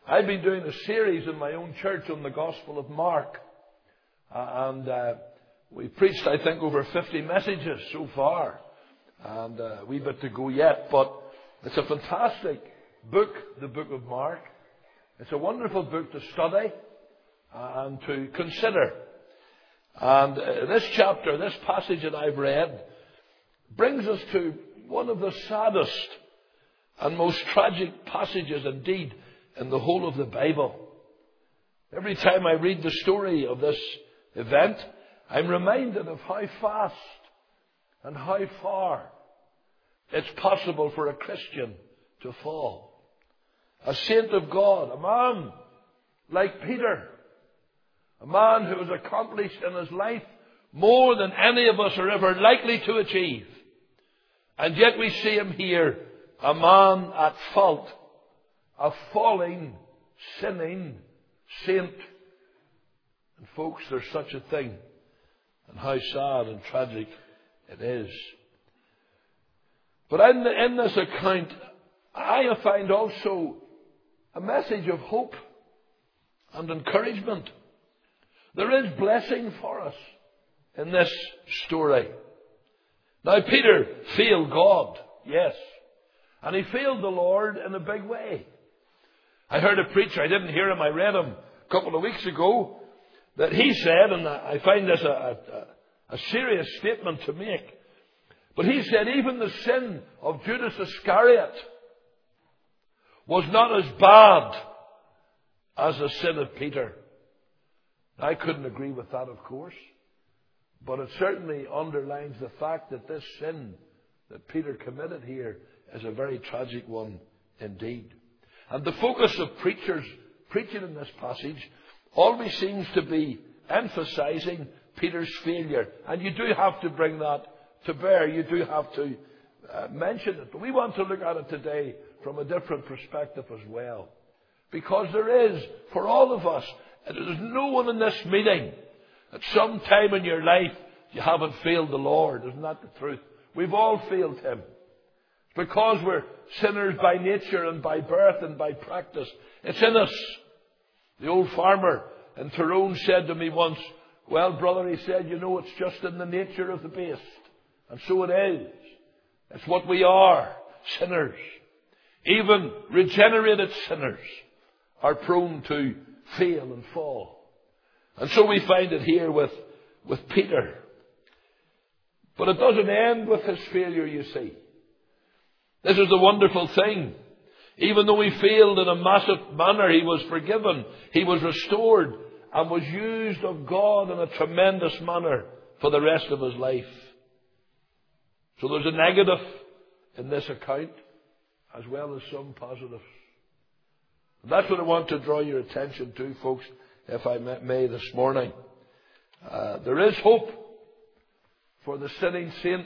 I've been doing a series in my own church on the Gospel of Mark. And we preached, I think, over 50 messages so far. And a wee bit to go yet. But it's a fantastic book, the book of Mark. It's a wonderful book to study and to consider. And this chapter, this passage that I've read, brings us to one of the saddest and most tragic passages indeed in the whole of the Bible. Every time I read the story of this event, I'm reminded of how fast and how far it's possible for a Christian to fall. A saint of God, a man like Peter, a man who has accomplished in his life more than any of us are ever likely to achieve. And yet we see him here, a man at fault, a falling, sinning saint. And folks, there's such a thing. And how sad and tragic it is. But in this account, I find also a message of hope and encouragement. There is blessing for us in this story. Now, Peter failed God, yes. And he failed the Lord in a big way. I heard a preacher, I didn't hear him, I read him a couple of weeks ago, that he said, and I find this a serious statement to make, but he said even the sin of Judas Iscariot was not as bad as the sin of Peter. I couldn't agree with that, of course. But it certainly underlines the fact that this sin that Peter committed here is a very tragic one indeed. And the focus of preachers preaching in this passage always seems to be emphasizing Peter's failure. And you do have to bring that to bear. You do have to mention it. But we want to look at it today from a different perspective as well. Because there is, for all of us, and there's no one in this meeting at some time in your life you haven't failed the Lord. Isn't that the truth? We've all failed Him. It's because we're sinners by nature and by birth and by practice. It's in us. The old farmer in Tyrone said to me once, well, brother, he said, you know, it's just in the nature of the beast. And so it is. It's what we are, sinners. Even regenerated sinners are prone to fail and fall. And so we find it here with Peter. But it doesn't end with his failure, you see. This is the wonderful thing. Even though he failed in a massive manner, he was forgiven. He was restored and was used of God in a tremendous manner for the rest of his life. So there's a negative in this account as well as some positives. And that's what I want to draw your attention to, folks, if I may this morning. There is hope for the sinning saint.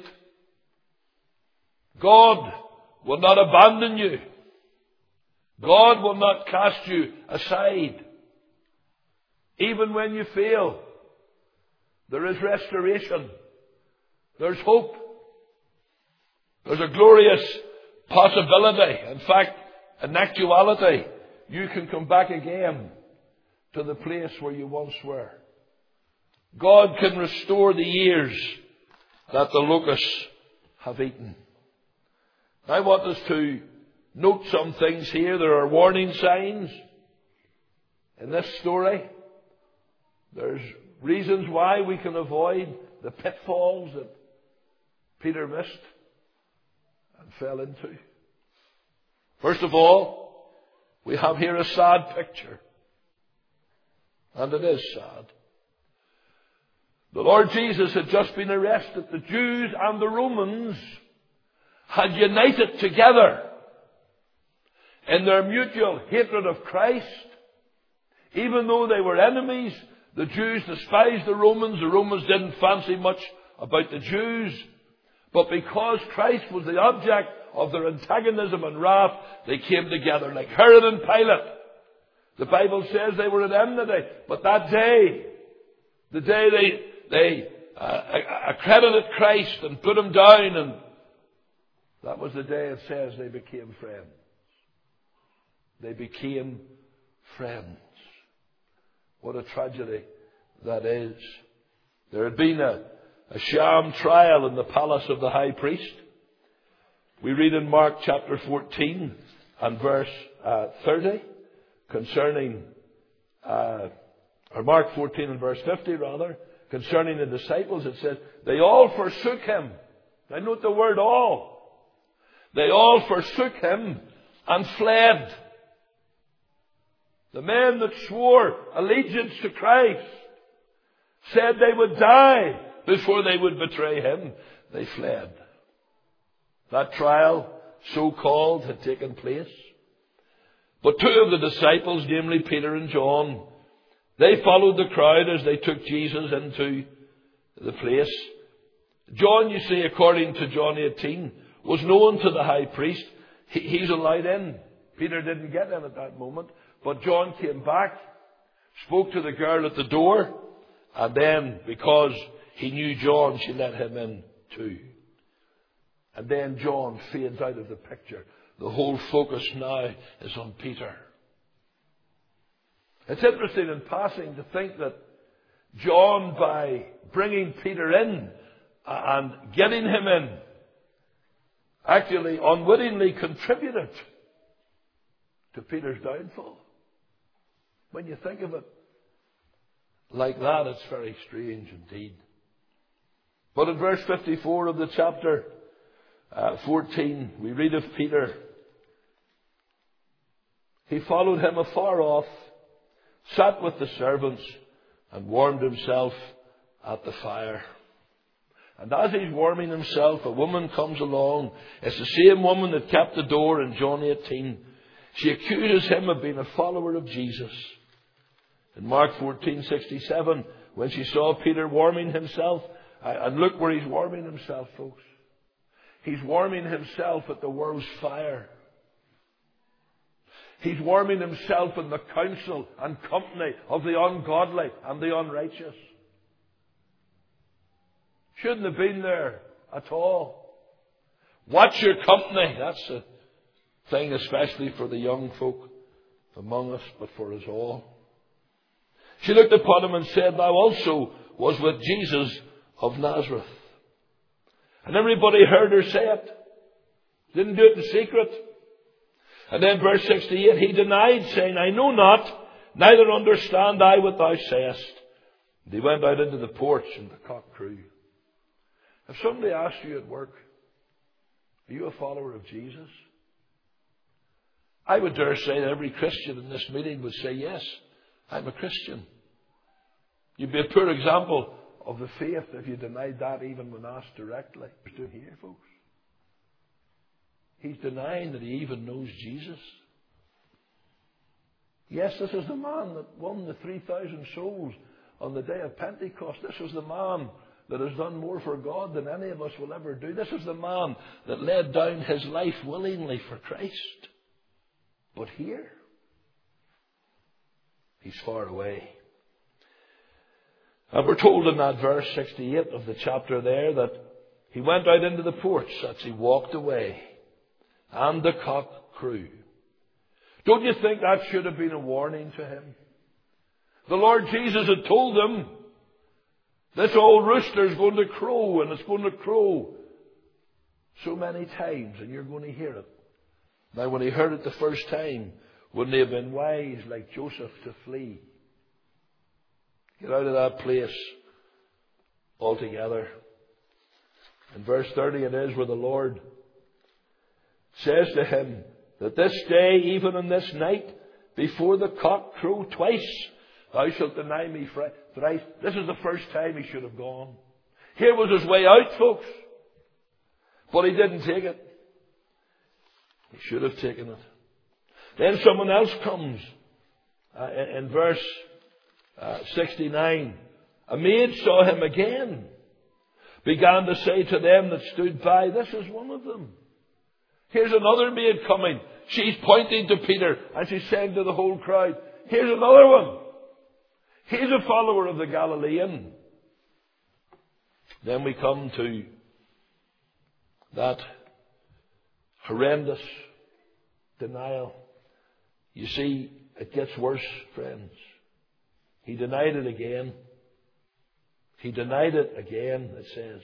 God will not abandon you. God will not cast you aside. Even when you fail, there is restoration. There's hope. There's a glorious possibility. In fact, in actuality, you can come back again to the place where you once were. God can restore the years that the locusts have eaten. I want us to note some things here. There are warning signs in this story. There's reasons why we can avoid the pitfalls that Peter missed and fell into. First of all, we have here a sad picture. And it is sad. The Lord Jesus had just been arrested. The Jews and the Romans had united together in their mutual hatred of Christ. Even though they were enemies, the Jews despised the Romans. The Romans didn't fancy much about the Jews. But because Christ was the object of their antagonism and wrath, they came together like Herod and Pilate. The Bible says they were at enmity. But that day, the day they accredited Christ and put him down, and that was the day it says they became friends. They became friends. What a tragedy that is. There had been a sham trial in the palace of the high priest. We read in Mark chapter 14 and verse 30 concerning, or Mark 14 and verse 50 rather, concerning the disciples. It says, they all forsook him. Now note the word all. They all forsook him and fled. The men that swore allegiance to Christ said they would die before they would betray him. They fled. That trial, so-called, had taken place. But two of the disciples, namely Peter and John, they followed the crowd as they took Jesus into the place. John, you see, according to John 18, was known to the high priest. He's allowed in. Peter didn't get in at that moment. But John came back, spoke to the girl at the door, and then, because he knew John, she let him in too. And then John fades out of the picture. The whole focus now is on Peter. It's interesting in passing to think that John, by bringing Peter in and getting him in, actually unwittingly contributed to Peter's downfall. When you think of it like that, it's very strange indeed. But in verse 54 of the chapter 14, we read of Peter. He followed him afar off, sat with the servants, and warmed himself at the fire. And as he's warming himself, a woman comes along. It's the same woman that kept the door in John 18. She accuses him of being a follower of Jesus. In Mark 14:67, when she saw Peter warming himself, and look where he's warming himself, folks. He's warming himself at the world's fire. He's warming himself in the counsel and company of the ungodly and the unrighteous. Shouldn't have been there at all. Watch your company. That's a thing especially for the young folk among us, but for us all. She looked upon him and said, thou also was with Jesus of Nazareth. And everybody heard her say it. Didn't do it in secret. And then verse 68, he denied, saying, I know not, neither understand I what thou sayest. And he went out into the porch, and the cock crew. If somebody asked you at work, are you a follower of Jesus? I would dare say that every Christian in this meeting would say, yes, I'm a Christian. You'd be a poor example of the faith if you denied that even when asked directly. He's doing here, folks. He's denying that he even knows Jesus. Yes, this is the man that won the 3,000 souls on the day of Pentecost. This is the man that has done more for God than any of us will ever do. This is the man that laid down his life willingly for Christ. But here, he's far away. And we're told in that verse 68 of the chapter there that he went out into the porch as he walked away, and the cock crew. Don't you think that should have been a warning to him? The Lord Jesus had told him, this old rooster's going to crow, and it's going to crow so many times, and you're going to hear it. Now, when he heard it the first time, wouldn't he have been wise, like Joseph, to flee? Get out of that place altogether. In verse 30 it is where the Lord says to him that this day, even on this night, before the cock crow twice, thou shalt deny me thrice. This is the first time he should have gone. Here was his way out, folks. But he didn't take it. He should have taken it. Then someone else comes. In verse 69, a maid saw him again, began to say to them that stood by, this is one of them. Here's another maid coming. She's pointing to Peter and she's saying to the whole crowd, here's another one. He's a follower of the Galilean. Then we come to that horrendous denial. You see, it gets worse, friends. He denied it again. He denied it again, it says.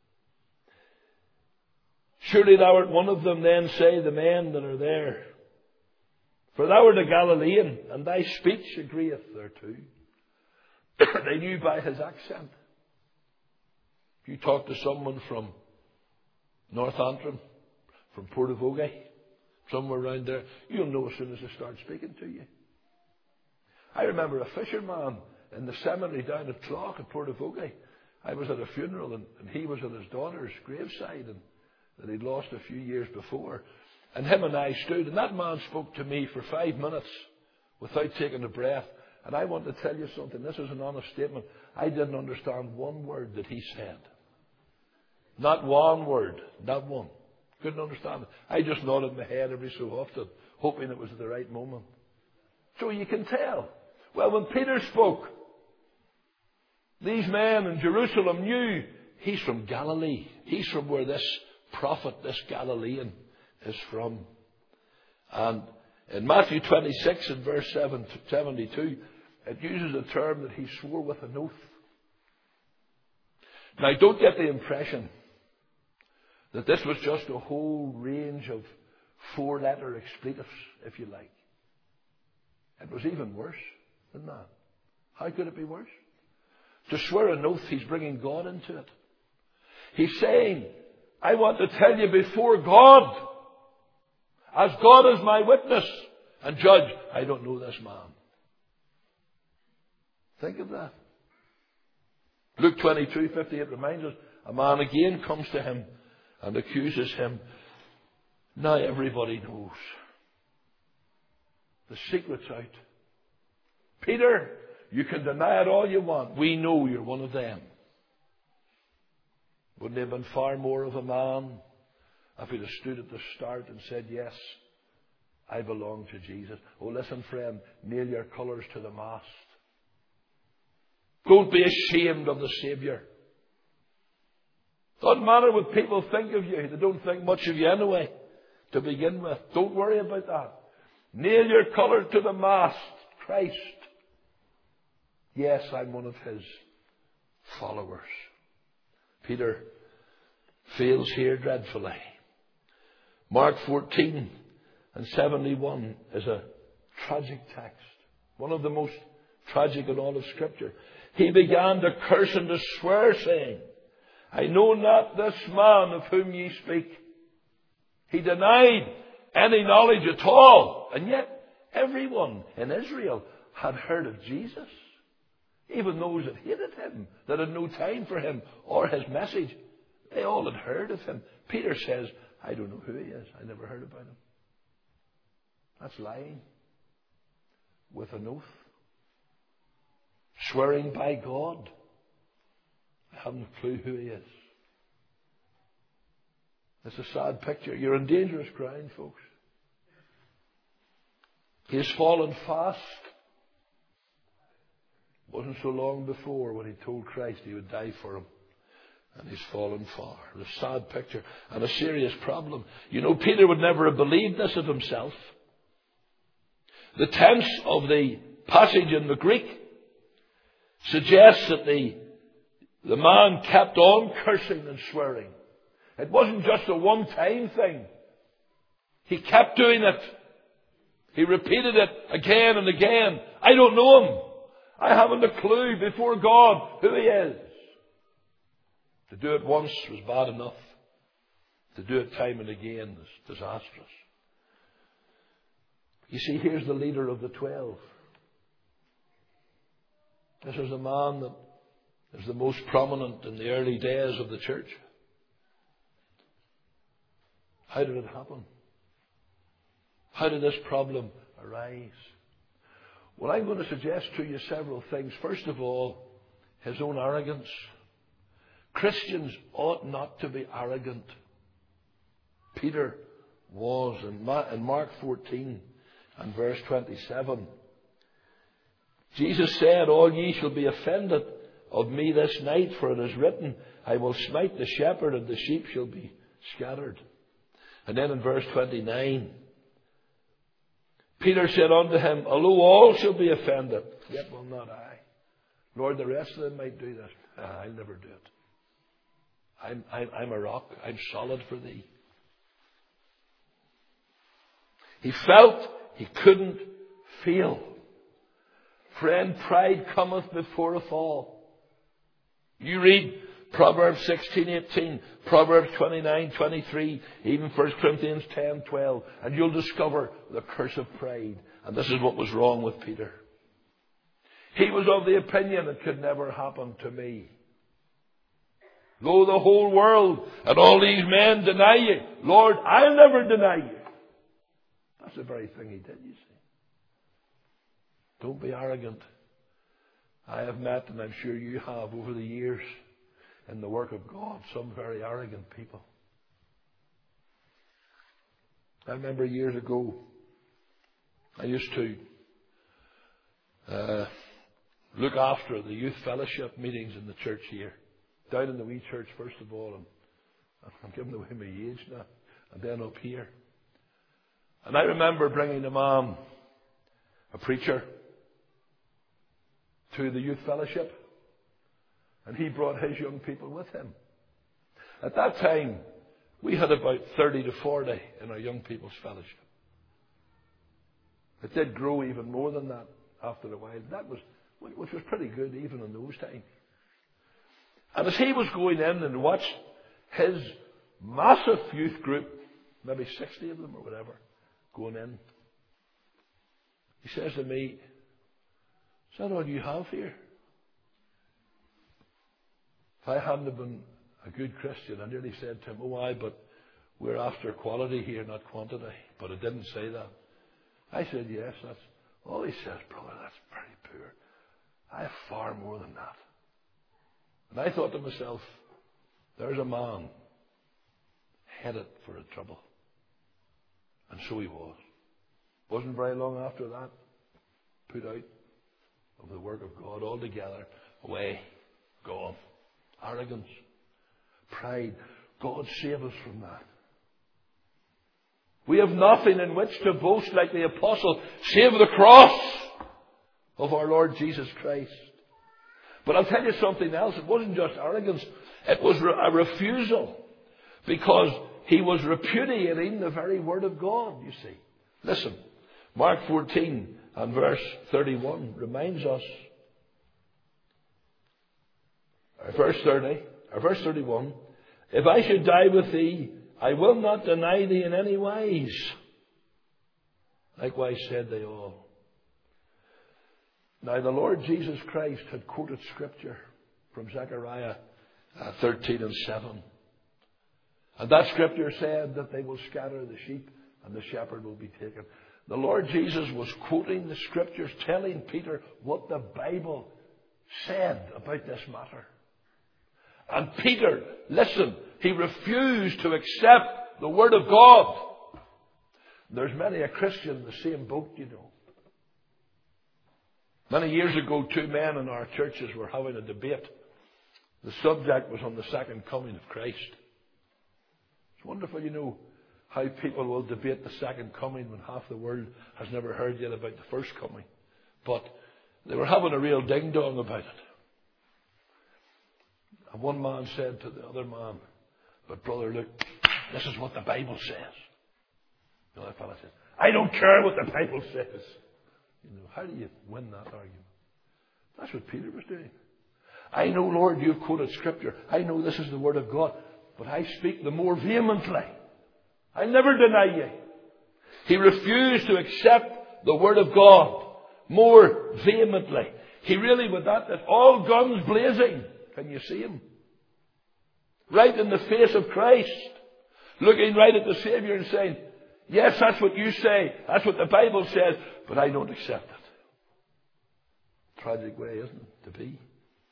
Surely thou art one of them, then say the men that are there. For thou art a Galilean, and thy speech agreeth thereto. They knew by his accent. If you talk to someone from North Antrim, from Portavogie, somewhere around there, you'll know as soon as they start speaking to you. I remember a fisherman in the seminary down at Clough at Portavogie. I was at a funeral, and he was at his daughter's graveside, and that he'd lost a few years before. And him and I stood, and that man spoke to me for 5 minutes without taking a breath. And I want to tell you something. This is an honest statement. I didn't understand one word that he said. Not one word. Not one. Couldn't understand it. I just nodded my head every so often, hoping it was at the right moment. So you can tell. Well, when Peter spoke, these men in Jerusalem knew he's from Galilee. He's from where this prophet, this Galilean, is from. And in Matthew 26 and verse 72, it uses a term that he swore with an oath. Now, don't get the impression that this was just a whole range of 4-letter expletives, if you like. It was even worse than that. How could it be worse? To swear an oath, he's bringing God into it. He's saying, I want to tell you before God, as God is my witness and judge, I don't know this man. Think of that. Luke 22:58 reminds us, a man again comes to him and accuses him. Now everybody knows. The secret's out. Peter, you can deny it all you want. We know you're one of them. Wouldn't he have been far more of a man if he'd have stood at the start and said, yes, I belong to Jesus? Oh, listen, friend, nail your colours to the mast. Don't be ashamed of the Saviour. Doesn't matter what people think of you. They don't think much of you anyway, to begin with. Don't worry about that. Nail your colour to the mast. Christ. Yes, I'm one of his followers. Peter fails here dreadfully. Mark 14 and 71 is a tragic text. One of the most tragic in all of Scripture. He began to curse and to swear, saying, I know not this man of whom ye speak. He denied any knowledge at all. And yet everyone in Israel had heard of Jesus. Even those that hated him, that had no time for him or his message, they all had heard of him. Peter says, I don't know who he is. I never heard about him. That's lying with an oath. Swearing by God. I haven't a clue who he is. It's a sad picture. You're in dangerous ground, folks. He has fallen fast. It wasn't so long before when he told Christ he would die for him. And he's fallen far. It's a sad picture and a serious problem. You know, Peter would never have believed this of himself. The tense of the passage in the Greek suggests that the man kept on cursing and swearing. It wasn't just a one-time thing. He kept doing it. He repeated it again and again. I don't know him. I haven't a clue before God who he is. To do it once was bad enough. To do it time and again is disastrous. You see, here's the leader of the 12. This is a man that is the most prominent in the early days of the church. How did it happen? How did this problem arise? Well, I'm going to suggest to you several things. First of all, his own arrogance. Christians ought not to be arrogant. Peter was. In Mark 14 and verse 27, Jesus said, all ye shall be offended of me this night, for it is written, I will smite the shepherd and the sheep shall be scattered. And then in verse 29, Peter said unto him, although all shall be offended, yet will not I. Lord, the rest of them might do that. I'll never do it. I'm a rock. I'm solid for thee. He felt he couldn't fail. Friend, pride cometh before a fall. You read Proverbs 16:18, Proverbs 29:23, even 1 Corinthians 10:12, and you'll discover the curse of pride. And this is what was wrong with Peter. He was of the opinion it could never happen to me. Though the whole world and all these men deny you, Lord, I'll never deny you. That's the very thing he did, you see. Don't be arrogant. I have met, and I'm sure you have over the years, in the work of God, some very arrogant people. I remember years ago, I used to look after the youth fellowship meetings in the church here. Down in the wee church, first of all, and I'm giving away my age now, and then up here. And I remember bringing a man, a preacher, to the youth fellowship, and he brought his young people with him. At that time, we had about 30 to 40 in our young people's fellowship. It did grow even more than that after a while. Which was pretty good even in those times. And as he was going in and watched his massive youth group, maybe 60 of them or whatever, going in, he says to me, is that all you have here? If I hadn't have been a good Christian, I nearly said to him, oh, aye, but we're after quality here, not quantity. But I didn't say that. I said, yes, that's all. He says, brother, that's very poor. I have far more than that. And I thought to myself, there's a man headed for a trouble. And so he was. Wasn't very long after that, put out of the work of God altogether, away, gone. Arrogance, pride. God save us from that. We have nothing in which to boast like the apostle, save the cross of our Lord Jesus Christ. But I'll tell you something else. It wasn't just arrogance. It was a refusal. Because he was repudiating the very word of God, you see. Listen, Mark 14 and verse 31 reminds us. Verse 31. If I should die with thee, I will not deny thee in any wise. Likewise said they all. Now the Lord Jesus Christ had quoted scripture from Zechariah 13 and 7. And that scripture said that they will scatter the sheep and the shepherd will be taken. The Lord Jesus was quoting the scriptures, telling Peter what the Bible said about this matter. And Peter, listen, he refused to accept the word of God. There's many a Christian in the same boat, you know. Many years ago, two men in our churches were having a debate. The subject was on the second coming of Christ. It's wonderful, you know, how people will debate the second coming when half the world has never heard yet about the first coming. But they were having a real ding-dong about it. And one man said to the other man, but brother, look, this is what the Bible says. The other fellow said, I don't care what the Bible says. You know, how do you win that argument? That's what Peter was doing. I know, Lord, you've quoted scripture. I know this is the word of God. But I speak the more vehemently. I never deny you. He refused to accept the word of God more vehemently. He really, with that all guns blazing. Can you see him? Right in the face of Christ. Looking right at the Savior and saying, yes, that's what you say. That's what the Bible says. But I don't accept it. Tragic way, isn't it, to be?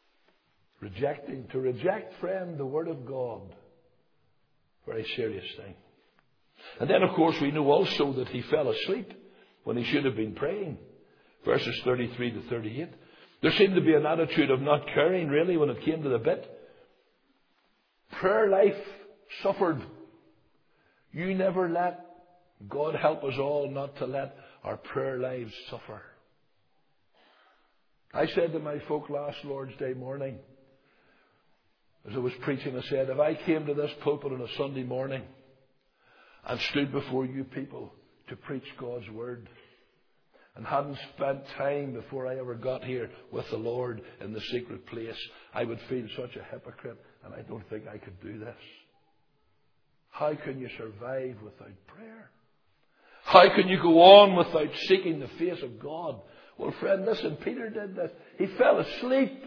To reject, friend, the Word of God. Very serious thing. And then, of course, we know also that he fell asleep when he should have been praying. Verses 33 to 38. There seemed to be an attitude of not caring, really, when it came to the bit. Prayer life suffered. You never let, God help us all not to let our prayer lives suffer. I said to my folk last Lord's Day morning, as I was preaching, I said, if I came to this pulpit on a Sunday morning and stood before you people to preach God's Word and hadn't spent time before I ever got here with the Lord in the secret place, I would feel such a hypocrite, and I don't think I could do this. How can you survive without prayer? How can you go on without seeking the face of God? Well, friend, listen, Peter did this. He fell asleep.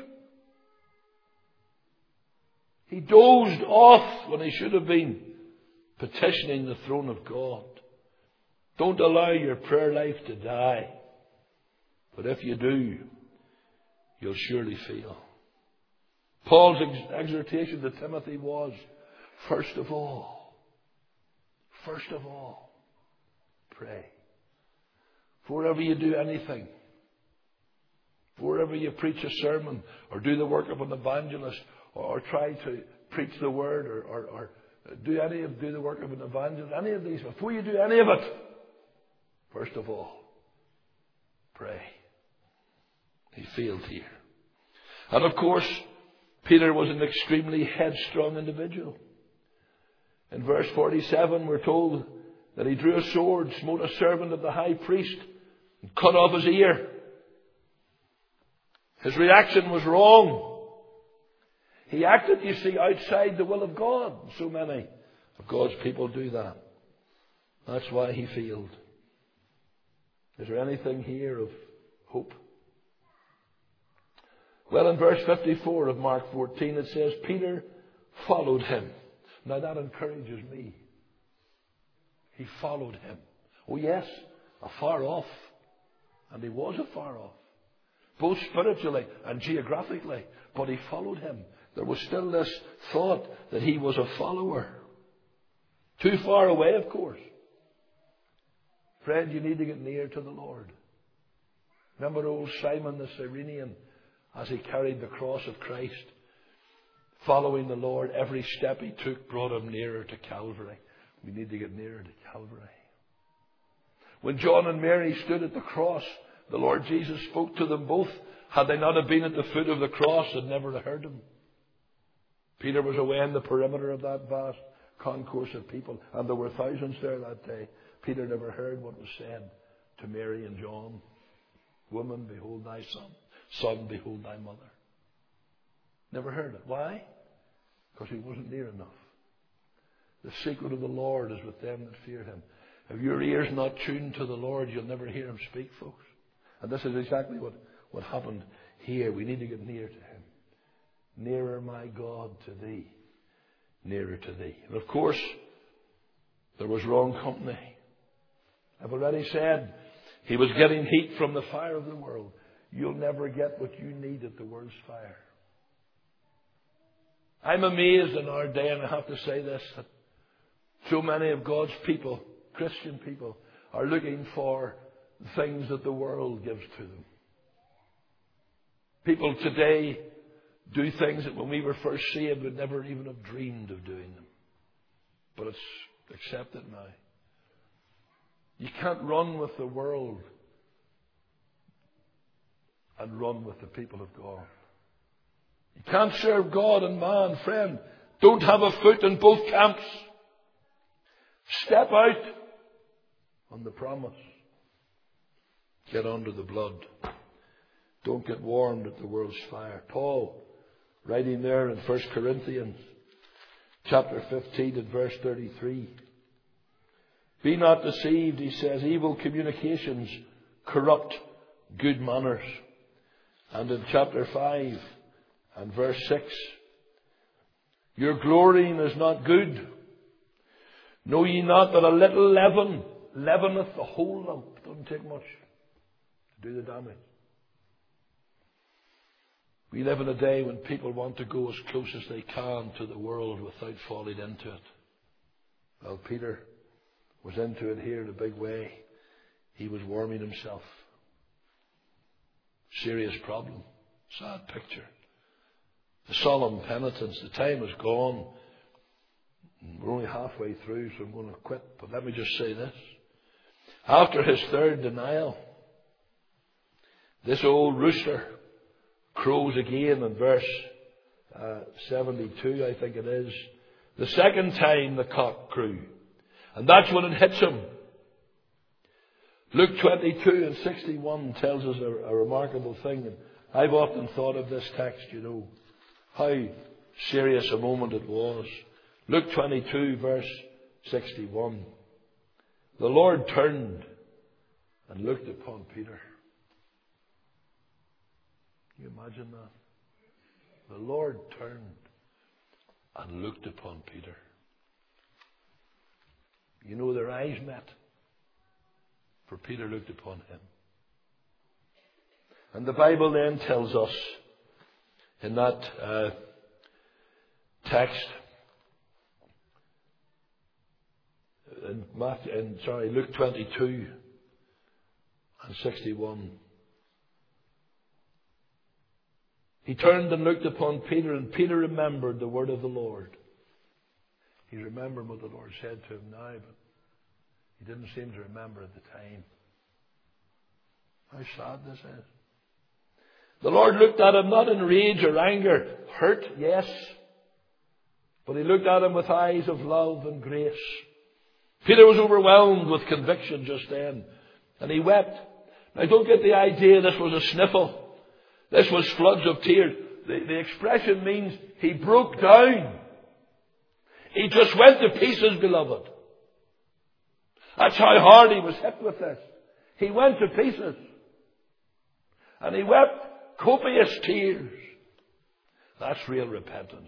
He dozed off when he should have been petitioning the throne of God. Don't allow your prayer life to die. But if you do, you'll surely fail. Paul's exhortation to Timothy was, first of all, pray. Before you do anything, before you preach a sermon or do the work of an evangelist or try to preach the word or do the work of an evangelist, any of these, before you do any of it, first of all, pray. He failed here. And of course, Peter was an extremely headstrong individual. In verse 47, we're told that he drew a sword, smote a servant of the high priest, and cut off his ear. His reaction was wrong. He acted, you see, outside the will of God. So many of God's people do that. That's why he failed. Is there anything here of hope? Well, in verse 54 of Mark 14, it says, Peter followed him. Now that encourages me. He followed him. Oh yes, afar off. And he was afar off. Both spiritually and geographically. But he followed him. There was still this thought that he was a follower. Too far away, of course. Friend, you need to get near to the Lord. Remember old Simon the Cyrenian, as he carried the cross of Christ, following the Lord, every step he took brought him nearer to Calvary. We need to get nearer to Calvary. When John and Mary stood at the cross, the Lord Jesus spoke to them both. Had they not have been at the foot of the cross, they'd never have heard him. Peter was away in the perimeter of that vast concourse of people, and there were thousands there that day. Peter never heard what was said to Mary and John. Woman, behold thy son. Son, behold thy mother. Never heard it. Why? Because he wasn't near enough. The secret of the Lord is with them that fear him. If your ear's not tuned to the Lord, you'll never hear him speak, folks. And this is exactly what happened here. We need to get near to him. Nearer, my God, to thee. Nearer to thee. And of course, there was wrong company. I've already said he was getting heat from the fire of the world. You'll never get what you need at the world's fire. I'm amazed in our day, and I have to say this, that so many of God's people, Christian people, are looking for things that the world gives to them. People today do things that when we were first saved would never even have dreamed of doing them. But it's accepted now. You can't run with the world and run with the people of God. You can't serve God and man, friend. Don't have a foot in both camps. Step out on the promise. Get under the blood. Don't get warmed at the world's fire. Paul, writing there in 1 Corinthians chapter 15 and verse 33. Be not deceived, he says, evil communications corrupt good manners. And in chapter 5 and verse 6, your glorying is not good. Know ye not that a little leaven leaveneth the whole lump? Doesn't take much to do the damage. We live in a day when people want to go as close as they can to the world without falling into it. Well, Peter was into it here in a big way. He was warming himself. Serious problem. Sad picture. The solemn penitence. The time is gone. We're only halfway through, so I'm going to quit. But let me just say this. After his third denial, this old rooster crows again in verse 72, I think it is. The second time the cock crew. And that's when it hits him. Luke 22 and 61 tells us a remarkable thing. And I've often thought of this text, how serious a moment it was. Luke 22 verse 61. The Lord turned and looked upon Peter. Can you imagine that? The Lord turned and looked upon Peter. Their eyes met. For Peter looked upon him. And the Bible then tells us in that text, Luke 22 and 61. He turned and looked upon Peter, and Peter remembered the word of the Lord. He remembered what the Lord said to him now, but he didn't seem to remember at the time. How sad this is. The Lord looked at him not in rage or anger, hurt, yes, but he looked at him with eyes of love and grace. Peter was overwhelmed with conviction just then, and he wept. Now don't get the idea this was a sniffle. This was floods of tears. The expression means he broke down. He just went to pieces, beloved. That's how hard he was hit with this. He went to pieces. And he wept copious tears. That's real repentance.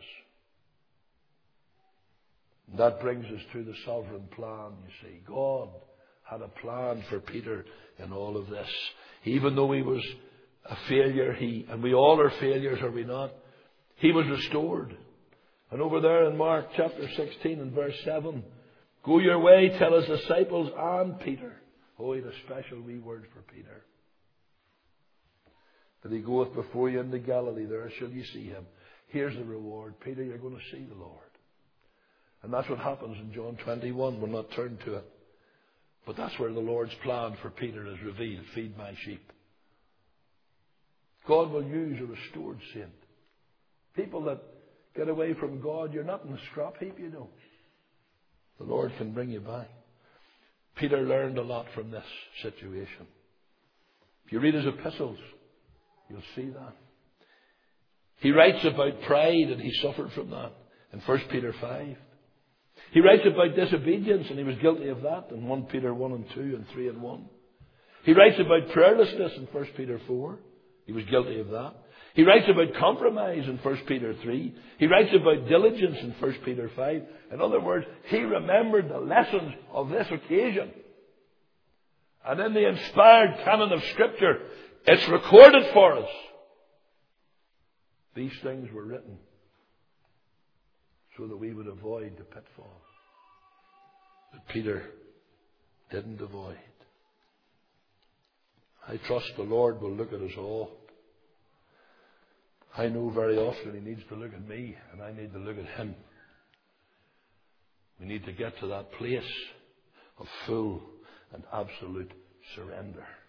And that brings us to the sovereign plan, you see. God had a plan for Peter in all of this. Even though he was a failure, and we all are failures, are we not? He was restored. And over there in Mark chapter 16 and verse 7, go your way, tell his disciples and Peter. Oh, he had a special wee word for Peter. That he goeth before you into Galilee, there shall you see him. Here's the reward. Peter, you're going to see the Lord. And that's what happens in John 21. We'll not turn to it. But that's where the Lord's plan for Peter is revealed. Feed my sheep. God will use a restored saint. People that get away from God, you're not in the scrap heap, The Lord can bring you back. Peter learned a lot from this situation. If you read his epistles, you'll see that. He writes about pride, and he suffered from that in 1 Peter 5. He writes about disobedience, and he was guilty of that in 1 Peter 1 and 2 and 3 and 1. He writes about prayerlessness in 1 Peter 4. He was guilty of that. He writes about compromise in 1 Peter 3. He writes about diligence in 1 Peter 5. In other words, he remembered the lessons of this occasion. And in the inspired canon of Scripture, it's recorded for us. These things were written so that we would avoid the pitfall that Peter didn't avoid. I trust the Lord will look at us all. I know very often He needs to look at me, and I need to look at Him. We need to get to that place of full and absolute surrender.